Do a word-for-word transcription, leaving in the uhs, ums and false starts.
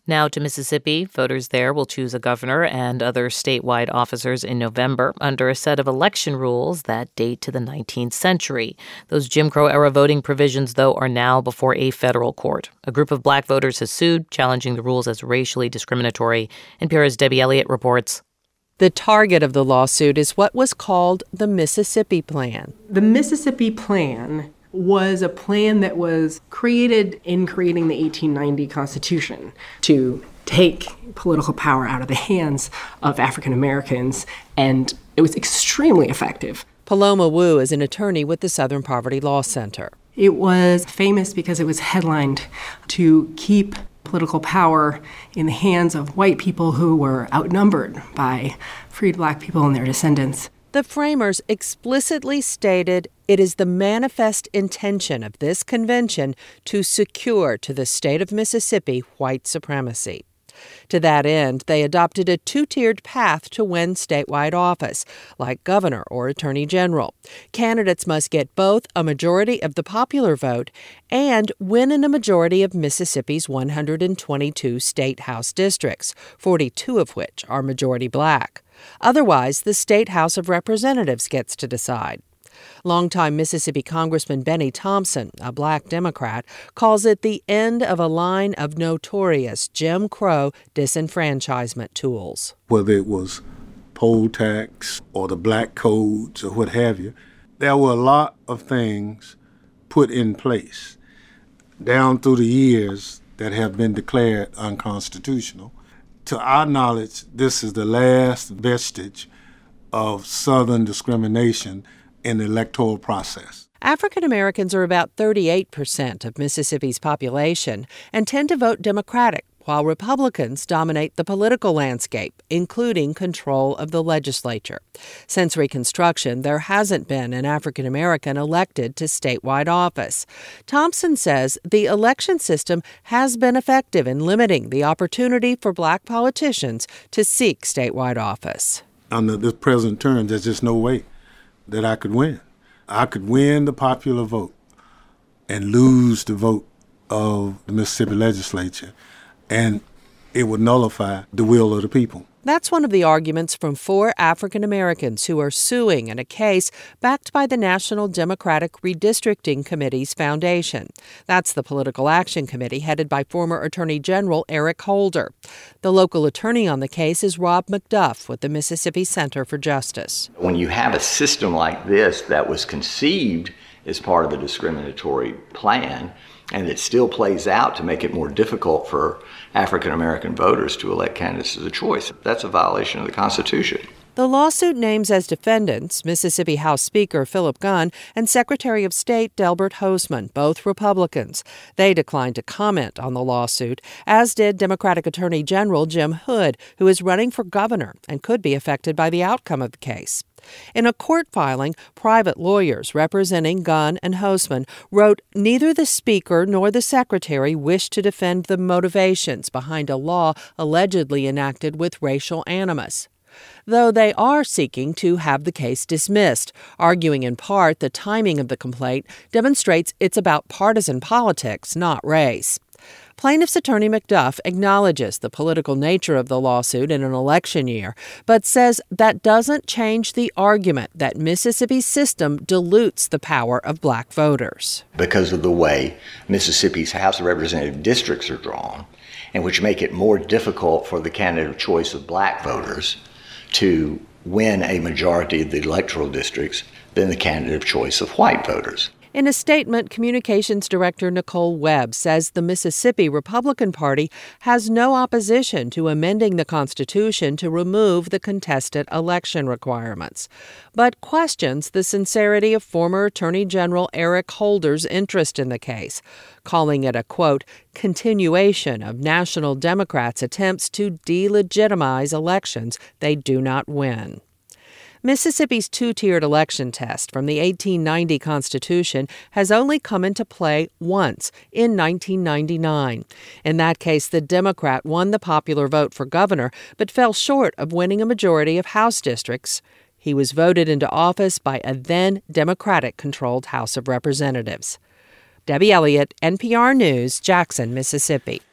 Now to Mississippi. Voters there will choose a governor and other statewide officers in November under a set of election rules that date to the nineteenth century. Those Jim Crow-era voting provisions, though, are now before a federal court. A group of black voters has sued, challenging the rules as racially discriminatory. N P R's Debbie Elliott reports. The target of the lawsuit is what was called the Mississippi Plan. The Mississippi Plan was a plan that was created in creating the eighteen ninety Constitution to take political power out of the hands of African Americans, and it was extremely effective. Paloma Wu is an attorney with the Southern Poverty Law Center. It was famous because it was headlined to keep political power in the hands of white people who were outnumbered by freed black people and their descendants. The framers explicitly stated it is the manifest intention of this convention to secure to the state of Mississippi white supremacy. To that end, they adopted a two-tiered path to win statewide office, like governor or attorney general. Candidates must get both a majority of the popular vote and win in a majority of Mississippi's one hundred twenty-two state House districts, forty-two of which are majority black. Otherwise, the State House of Representatives gets to decide. Longtime Mississippi Congressman Benny Thompson, a black Democrat, calls it the end of a line of notorious Jim Crow disenfranchisement tools. Whether it was poll tax or the black codes or what have you, there were a lot of things put in place down through the years that have been declared unconstitutional. To our knowledge, this is the last vestige of Southern discrimination in the electoral process. African Americans are about thirty-eight percent of Mississippi's population and tend to vote Democratic, while Republicans dominate the political landscape, including control of the legislature. Since Reconstruction, there hasn't been an African American elected to statewide office. Thompson says the election system has been effective in limiting the opportunity for black politicians to seek statewide office. Under this present term, there's just no way that I could win. I could win the popular vote and lose the vote of the Mississippi legislature, and it would nullify the will of the people. That's one of the arguments from four African Americans who are suing in a case backed by the National Democratic Redistricting Committee's foundation. That's the political action committee headed by former Attorney General Eric Holder. The local attorney on the case is Rob McDuff with the Mississippi Center for Justice. When you have a system like this that was conceived as part of a discriminatory plan, and it still plays out to make it more difficult for African American voters to elect candidates as a choice, that's a violation of the Constitution. The lawsuit names as defendants Mississippi House Speaker Philip Gunn and Secretary of State Delbert Hosemann, both Republicans. They declined to comment on the lawsuit, as did Democratic Attorney General Jim Hood, who is running for governor and could be affected by the outcome of the case. In a court filing, private lawyers representing Gunn and Hosemann wrote neither the Speaker nor the Secretary wish to defend the motivations behind a law allegedly enacted with racial animus, though they are seeking to have the case dismissed, arguing in part the timing of the complaint demonstrates it's about partisan politics, not race. Plaintiff's attorney McDuff acknowledges the political nature of the lawsuit in an election year, but says that doesn't change the argument that Mississippi's system dilutes the power of black voters. Because of the way Mississippi's House of Representative districts are drawn, and which make it more difficult for the candidate of choice of black voters to win a majority of the electoral districts than the candidate of choice of white voters. In a statement, Communications Director Nicole Webb says the Mississippi Republican Party has no opposition to amending the Constitution to remove the contested election requirements, but questions the sincerity of former Attorney General Eric Holder's interest in the case, calling it a, quote, continuation of National Democrats' attempts to delegitimize elections they do not win. Mississippi's two-tiered election test from the eighteen ninety Constitution has only come into play once, in nineteen ninety-nine. In that case, the Democrat won the popular vote for governor, but fell short of winning a majority of House districts. He was voted into office by a then Democratic-controlled House of Representatives. Debbie Elliott, N P R News, Jackson, Mississippi.